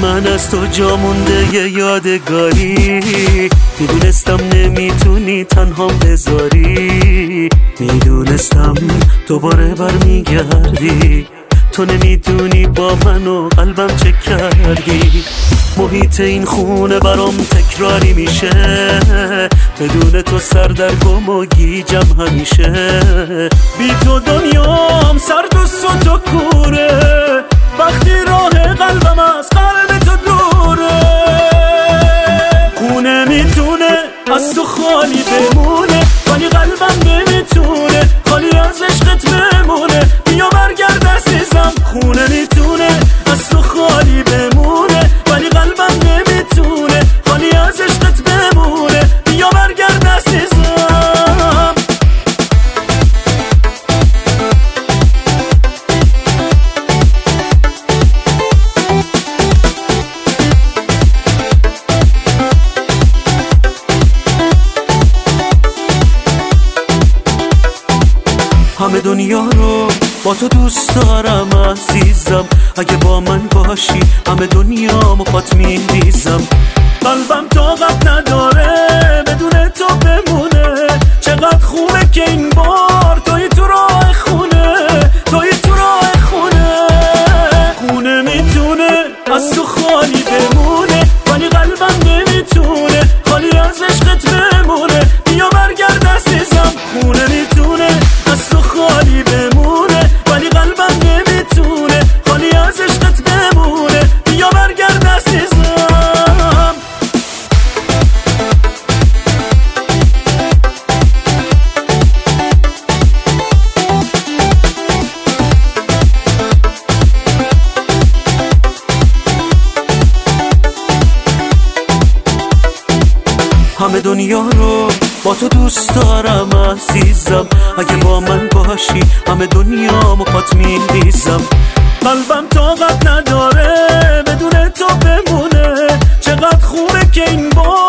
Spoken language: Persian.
من از تو جا مونده یه یادگاری. میدونستم نمیتونی تنهام بذاری، میدونستم دوباره برمیگردی. تو نمیدونی با من و قلبم چه کردی. محیط این خونه برام تکراری میشه، بدون تو سردرگم و گیجم همیشه. بی تو دنیام سرد و سوت و کوره، وقتی راه قلبم از قلب تو دوره. خونه میتونه از تو خالی بمونه، ولی قلبم نمیتونه خالی از عشقت بمونه. بیا برگرد عزیزم. خونه میتونه از تو خالی بمونه، ولی قلبم نمیتونه خالی از عشقت بمونه. بیا برگرد عزیزم. همه دنیا رو با تو دوست دارم عزیزم، اگه با من باشی همه دنیا مخاط میریزم. قلبم طاقت نداره بدون تو بمونه، چقدر خوبه که این بار توی تو راه خونه، توی تو راه خونه. خونه میتونه از تو خالی بمونه، ولی قلبم نمیتونه خالی از عشقت بمونه. بیا برگرد عزیزم. خونه میتونه از تو خالی بمونه، ولی قلبم نمیتونه خالی از عشقت بمونه. بیا برگرد عزیزم. همه دنیا رو با تو دوست دارم عزیزم، اگه با من باشی همه دنیا مخاط میریزم. قلبم طاقت نداره بدون تو بمونه، چقدر خوبه که این بار